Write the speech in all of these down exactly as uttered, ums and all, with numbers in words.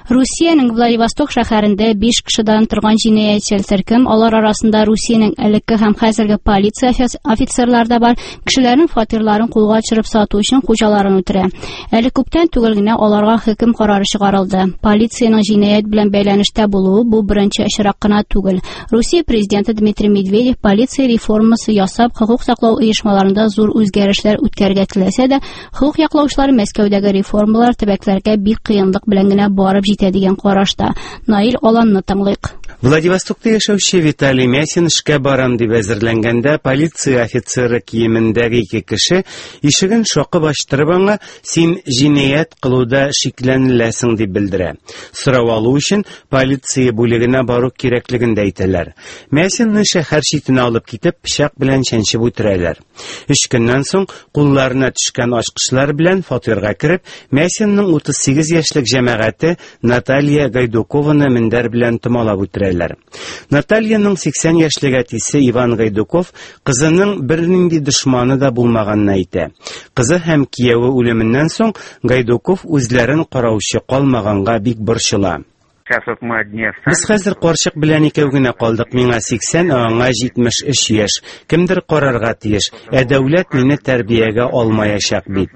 Русиянең Владивосток шәһәрендә биш кешедән торган җинаятьчел төркем, алар арасында Русиянең элекке һәм хәзерге полиция офицерлары да бар, кешеләрнең фатирларын кулга төшереп сату өчен хуҗаларын үтерә. Әле күптән түгел генә аларга хөкем карары чыгарылды. Полициянең җинаять белән бәйләнештә булуы бу беренче очрак кына түгел. Русия президенты Дмитрий Медведев полиция реформасы ясап, хокук саклау оешмаларында зур үзгәрешләр үткәрергә теләсә дә, хокук яклаучылар Мәскәүдәге реформалар төбәкләргә бик кыенлык белән генә барып дигән карашта. Наил Аланны тыңлыйк. Владивостокта яшәүче Виталий Мясин эшкә барам дип әзерләнгәндә полиция офицеры киемендәге ике кеше ишеген шакып ачтырып аңа син җинаять кылуда шикләнеләсең дип белдерә. Сорау алу өчен полиция бүлегенә бару кирәклеген дә әйтәләр. Мясинны шәһәр читенә алып китеп пычак белән чәнчеп үтерәләр. Өч көннән соң кулларына төшкән ачкычлар белән фатирга кереп, Мясинның утыз сигез яшьлек җәмәгате Наталья Гайдукованы мендәр белән томалап үтерәләр. Натальяның сиксән яшьлек әтисе Иван Гайдуков кызының бернинди дошманы да булмаганын әйтә. Кызы һәм кияве үлеменнән соң Гайдуков үзләрен караучы калмаганга бик борчыла. Без хәзер карчык белән икәү генә калдык. Миңа сиксән, аңа җитмеш өч яшь. Кемдер карарга тиеш. Ә дәүләт мине тәрбиягә алмаячак бит.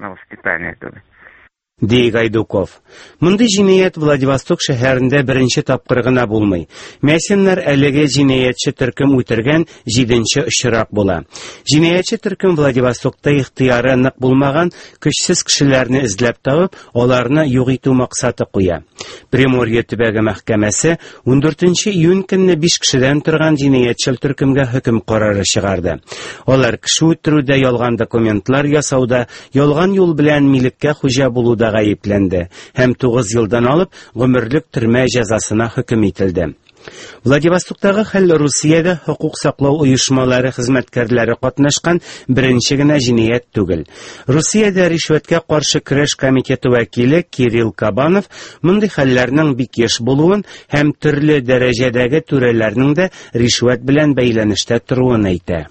Ди Гайдуков. Мондый җинаять Владивосток шәһәрендә беренче тапкыр гына булмый. Мясиннар әлеге җинаятьче төркем үтергән җиденче очрак була. Җинаятьче төркем Владивостокта ихтыяры нык булмаган көчсез кешеләрне эзләп табып, аларны юк итү максаты куя. Приморье төбәге мәхкәмәсе ундүртенче июнь көнне биш кешедән торган җинаятьчел төркемгә хөкем карары чыгарды. Алар кеше үтерүдә, ялган документлар ясауда, ялган юл белән милеккә хуҗа булуда гаепләнде һәм тугыз елдан алып гомерлек төрмә җәзасына хөкем ителде. Владивостоктагы хәл Русиядә хокук саклау оешмалары хезмәткәрләре катнашкан беренче генә җинаять түгел. Русиядә ришвәткә каршы көрәш комитеты вәкиле Кирилл Кабанов мондый хәлләрнең бик еш булуын һәм төрле дәрәҗәдәге түрәләрнең дә ришвәт белән бәйләнештә торуын әйтә.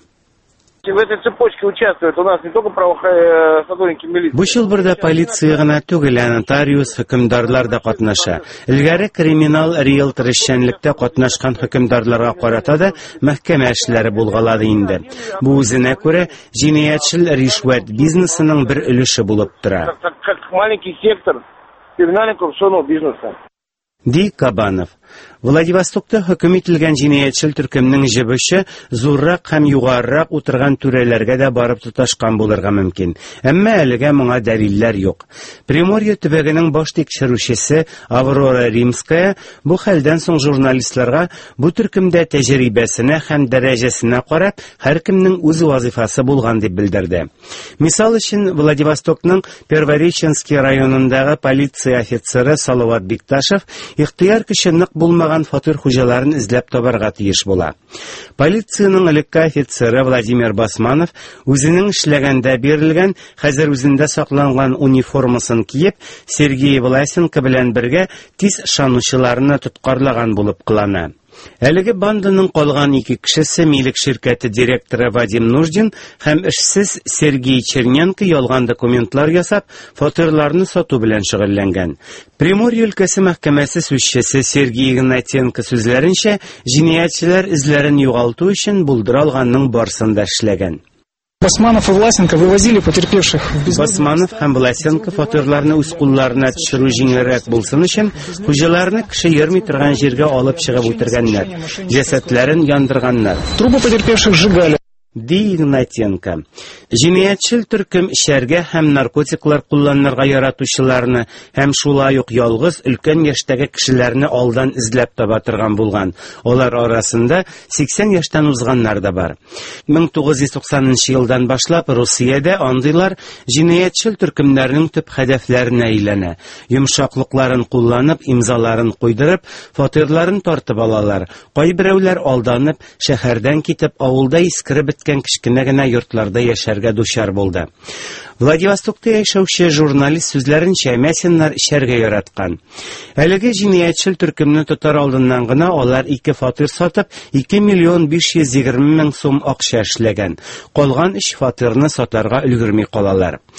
В этой цепочке участвуют у нас не только правоохранительные милиции. Бу чылбырда полиция гына түгел, нотариус, хөкемдарлар да катнаша. Илгәре криминал риэлтор эшчәнлектә катнашкан хөкемдарларга карата да мәхкәмә эшләре булгалады инде. Бу үзенә күрә җинаятьчел ришвәт бизнесының бер өлеше булып тора. Как маленький сектор криминально-коррупционного бизнеса. Ди Кабанов. Владивостокта хөкем ителгән җинаятьчел төркемнең җибеше зуррак һәм югарырак утырган түрәләргә дә барып тоташкан булырга мөмкин. Әмма әлегә моңа дәлилләр юк. Приморье төбәгенең баш тикшерүчесе Аврора Римская бу хәлдән соң журналистларга бу төркемдә тәҗрибәсенә һәм дәрәҗәсенә карап һәркемнең үз вазифасы булган дип белдерде. Мисал өчен, Владивостокның Первореченский районындагы полиция офицеры Салават Бикташев ихтыяр кеше нык булмаган фатир хуҗаларын эзләп табарга тиеш була. Полициянең элекке офицеры Владимир Басманов үзенең эшләгәндә бирелгән, хәзер үзендә сакланган униформасын киеп, Сергей Власенко белән бергә тиз шанучыларны тоткарлаган булып кылана. Әлеге банданың калган ике кешесе милек ширкәте директоры Вадим Нуждин һәм эшсез Сергей Черненко ялган документлар ясап, фатирларны сату белән шөгыльләнгән. Приморье өлкәсе мәхкәмәсе сүзчесе Сергей Игнатенко сүзләренчә, җинаятьчеләр эзләрен югалту өчен булдыра алганның барсын да эшләгән. Басманов и Власенко вывозили потерпевших в бездомные... Басманов һәм Власенко фатирларны үз кулларына төшерү җиңелрәк булсын өчен хуҗаларны кеше йөрми торган җиргә алып чыгып үтергәннәр. Җәсәтләрен яндырганнар. Трупы потерпевших сжигали. Ди Игнатенко. Җинаятьчел төркем эчәргә һәм наркотиклар кулланырга яратучыларны һәм шулай ук ялгыз өлкән яшьтәге кешеләрне алдан эзләп таба торган булган. Алар арасында сиксән яшьтән узганнар да бар. мең тугыз йөз туксанынчы елдан башлап Русиядә андыйлар җинаятьчел төркемнәрнең төп хәдәфләренә әйләнә. Йомшаклыкларын кулланып, имзаларын куйдырып, фатирларын тартып алалар. Кайберәүләр алданып, шәһәрдән китеп, авылда искереп кечкенә генә йортларда яшәргә дучар булды. Владивостокта яшәүче журналист сүзләренчә, Мясиннар эчәргә яраткан. Әлеге җинаятьчел төркемне тотар алдыннан гына алар ике фатир сатып, ике миллион биш йөз егерме мең сум акча эшләгән. Калган өч фатирны сатарга өлгерми калалар.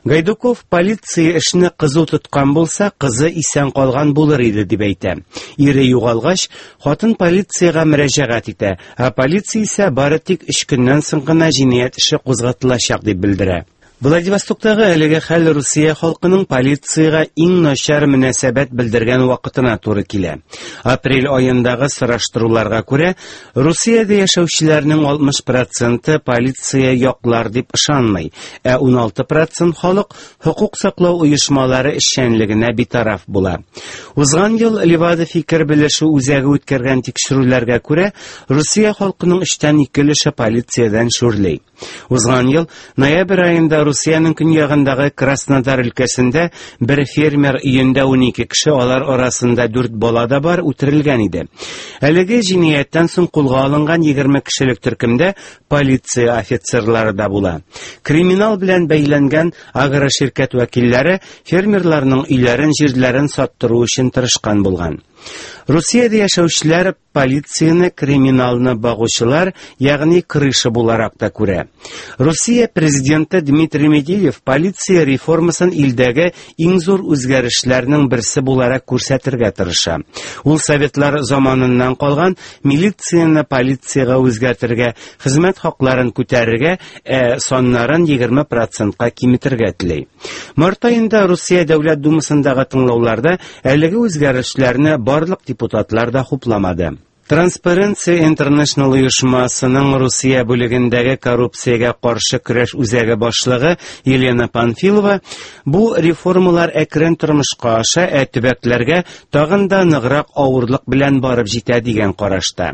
Гайдуков полиция эшне кызу тоткан булса, кызы исән калган булыр иде дип әйтә. Ире югалгач, хатын полициягә мөрәҗәгать итә, ә полиция исә бары тик өч көннән соң гына җинаять эше кузгатылачак дип белдерә. Владивостоктагы әлеге хәл Русия халкының полицияга иң начар мөнәсәбәт белдергән вакытына туры килә. Апрель аендагы сораштыруларга күрә, Русиядә яшәүчеләрнең алтмыш проценты полиция яклар дип ышанмый, ә ун алты процент халык хукук саклау оешмалары эшчәнлегенә битараф була. Узган ел Левада фикер белешү үзәге үткәргән тикшерүләргә күрә, Русия халкының өчтән ике өлеше полициядән шүрлей. Узган ел ноябрь аенда Русияның көньягындагы Краснодар өлкәсендә бер фермер өендә унике кеше, алар арасында дүрт бала да бар, үтерелгән иде. Әлеге җинаяттан соң кулга алынган егерме кешелек төркемдә полиция офицерлары да була. Криминал белән бәйләнгән агроширкәт вәкилләре фермерларның өйләрен, җирләрен саттыру өчен тырышкан булган. Русиядә яшәүчеләр полицияны криминалны багучылар, ягъни крыша буларак та күрә. Русия президенты Дмитрий Медведев полиция реформасын илдәге иң зур үзгәрешләрнең берсе буларак күрсәтергә тырыша. Ул советлар заманыннан калган милицияны полициягә үзгәртергә, хезмәт хакларын күтәрергә, ә саннарын егерме процентка киметергә теләй. Март аенда Русия Дәүләт Думасындагы тыңлауларда әлеге үзгәрешләрне барлык депутатлар да хупламады. Transparency International оешмасының Русия бүлегендәге коррупциягә каршы көрәш үзәге башлыгы Елена Панфилова бу реформалар әкрен тормышка аша, ә төбәкләргә тагын да ныграк авырлык белән барып җитә дигән карашта.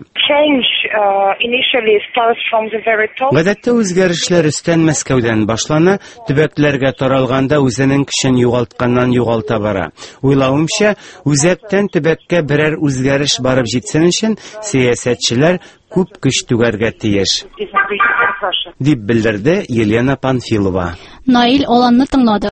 Гадәттә үзгәрешләр өстән Мәскәүдән башлана, төбәкләргә таралганда үзенең көчен югалтканнан югалта бара. Уйлавымча, үзәктән төбәккә берәр үзгәреш барып җитсен өчен сәясәтчеләр күп көч түгәргә тиеш, дип белдерде Елена Панфилова. Наил Аланны тыңлады.